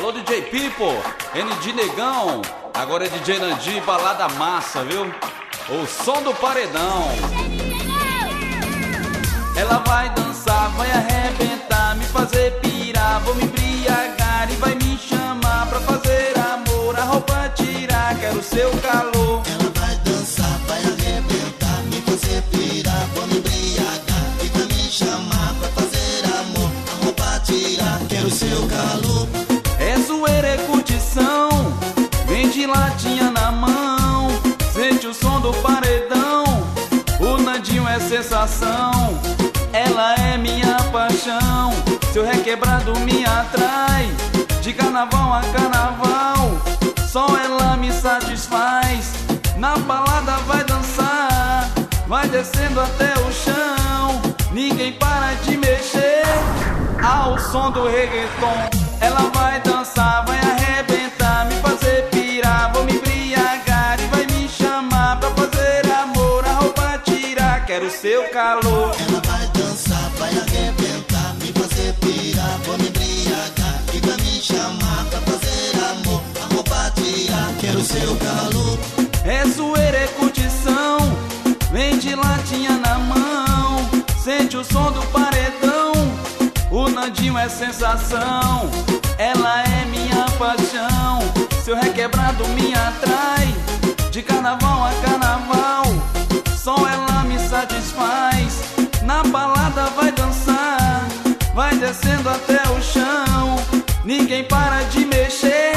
Alô, DJ Pipo, ND Negão. Agora é DJ Nandinho e balada massa, viu? O som do paredão. Ela vai dançar, vai arrebentar, me fazer pirar, vou me embriagar e vai me chamar pra fazer amor. A roupa tirar, quero seu calor. Ela vai dançar, vai arrebentar, me fazer pirar, vou me embriagar e vai me chamar pra fazer amor. A roupa tirar, quero seu calor. É zoeira, é curtição, vem de latinha na mão, sente o som do paredão, o Nandinho é sensação. Ela é minha paixão, seu requebrado me atrai, de carnaval a carnaval, só ela me satisfaz. Na balada vai dançar, vai descendo até o chão, ninguém para de mexer ao som do reggaeton. Ela vai dançar, vai arrebentar, me fazer pirar, vou me embriagar e vai me chamar pra fazer amor. A roupa tirar, quero seu calor. Ela vai dançar, vai arrebentar, me fazer pirar, vou me embriagar e vai me chamar pra fazer amor. A roupa tirar, quero seu calor. É zoeira, é curtição, vem de latinha na mão, sente o som do paredão, o Nandinho é sensação. Ela é minha paixão, seu requebrado me atrai, de carnaval a carnaval, só ela me satisfaz. Na balada vai dançar, vai descendo até o chão, ninguém para de mexer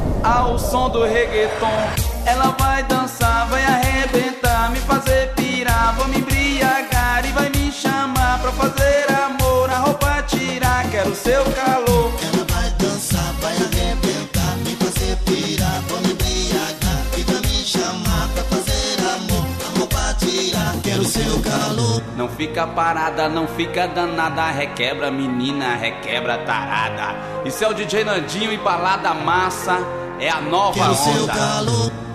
ao som do reggaeton. Ela vai dançar, vai arrebentar, me fazer pirar, vou me embriagar e vai me chamar pra fazer amor. A roupa tirar, quero seu calor. Ela vai dançar, vai arrebentar, me fazer pirar, vou me embriagar e vai me chamar pra fazer amor. A roupa tirar, quero seu calor. Não fica parada, não fica danada, requebra menina, requebra tarada. Isso é o DJ Nandinho e balada massa, é a nova Quero seu onda. calor.